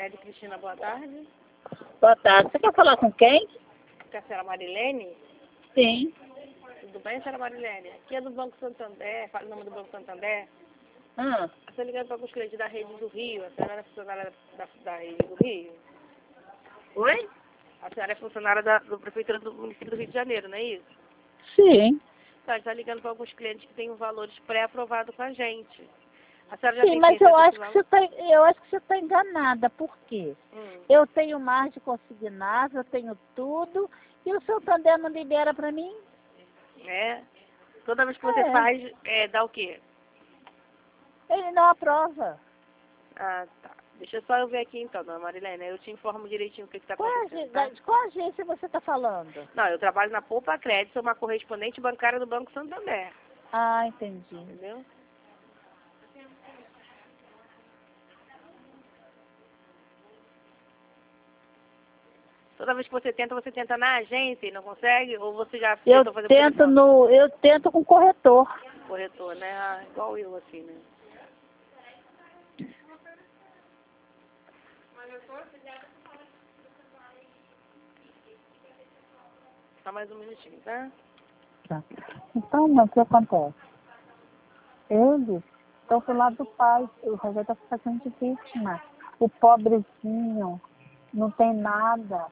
Maria Cristina, boa tarde. Boa tarde. Você quer falar com quem? Com a senhora Marilene? Sim. Tudo bem, senhora Marilene? Aqui é do Banco Santander, fala o nome do Banco Santander. Estou ligando para os clientes da Rede do Rio. A senhora é funcionária da Rede do Rio? Oi? A senhora é funcionária da Prefeitura do município do Rio de Janeiro, não é isso? Sim. Então, está ligando para alguns clientes que têm valores pré-aprovados com a gente. A senhora já Sim, tem mas ciência eu desse acho valor? que você está enganada. Por quê? Eu tenho margem consignável, eu tenho tudo, e o Santander não libera para mim? É. Toda vez que você faz, dá o quê? Ele não aprova. Ah, tá. Deixa só eu ver aqui então, dona Marilene. Eu te informo direitinho o que está acontecendo, tá? De qual agência você está falando? Não, eu trabalho na Poupa Crédito, sou uma correspondente bancária do Banco Santander. Ah, entendi. Entendeu? Toda vez que você tenta na agência e não consegue? Ou você já tentou fazer por telefone? Eu tento com corretor. Corretor, né? Ah, igual eu, assim, né? Só mais um minutinho, tá? Tá. Então, mas o que acontece? Eles estão pro lado do pai. O Rogério está se fazendo de vítima. O pobrezinho não tem nada.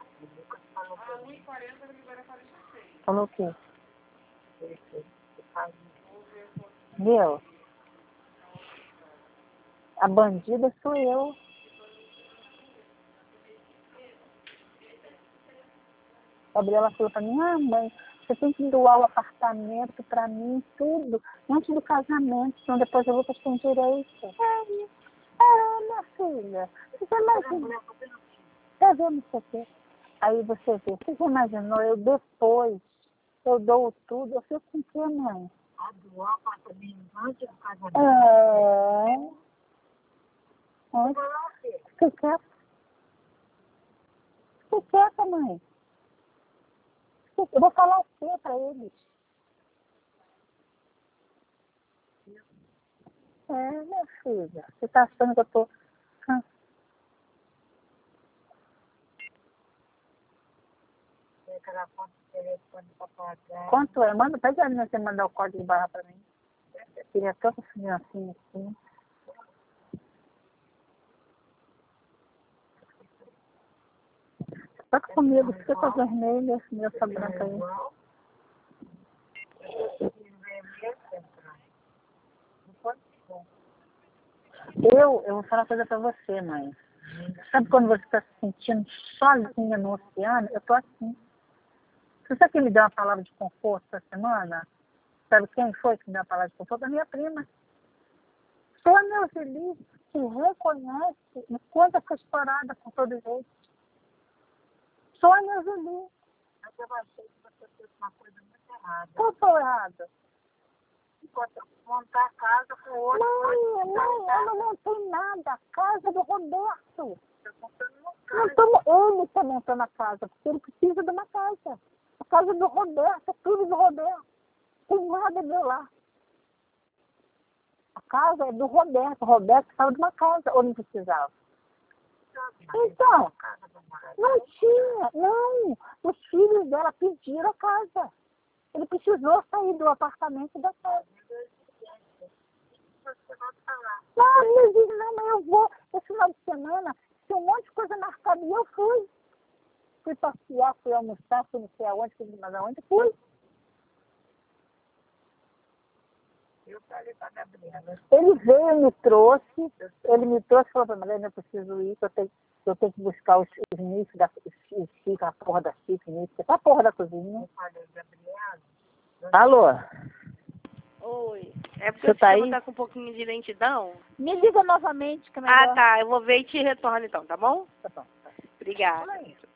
Falou o quê? Meu, a bandida sou eu. A Gabriela falou para mim, mãe, você tem que doar o apartamento para mim, tudo, antes do casamento, senão depois eu vou ter sem direito. Minha filha, você imagina? Tá vendo isso aqui? Aí você vê, você já imaginou, eu depois, eu dou tudo, eu fico com o quê, mãe? A doar o apartamento antes do casamento? Fiquei quieta. Fiquei quieta, mãe. Eu vou falar o quê para eles? Minha filha, você tá achando que eu tô... Quanto é? Manda, pede a menina você mandar o código de barra para mim. Eu queria tanto financinho assim. Toca comigo, fica com a vermelha, essa branca aí. Eu vou falar uma coisa pra você, mãe. Sabe quando você está se sentindo sozinha no oceano? Eu tô assim. Você sabe quem me deu uma palavra de conforto essa semana? Sabe quem foi que me deu uma palavra de conforto? A minha prima. Sônia Feliz que reconhece o quanto eu fui estourada por todo jeito. Sônia Feliz. Mas eu achei que você fez uma coisa muito errada. Qual foi errada? Montar a casa com o outro. Mãe, eu não montei nada. A casa do Roberto. Ele está montando a casa, porque ele precisa de uma casa. A casa do Roberto, é tudo do Roberto. Tem nada meu lá. A casa é do Roberto. O Roberto precisava de uma casa, ou não precisava? Então, não tinha, não. Os filhos dela pediram a casa. Ele precisou sair do apartamento da casa. Não, mas eu vou. Esse final de semana, tem um monte de coisa marcada e eu fui. Fui passear, fui almoçar, fui não sei aonde, fui mais aonde, fui. Eu falei pra Gabriela. Ele veio, me trouxe e falou pra mim, eu preciso ir, eu tenho que buscar os nichos, a porra da xícara, a porra da cozinha. Eu falei, Gabriela. Alô? Oi. É porque Você o tá sistema aí? tá com um pouquinho de lentidão. Me liga novamente, que é melhor. Ah, tá. Eu vou ver e te retorno então, tá bom? Tá bom. Obrigada.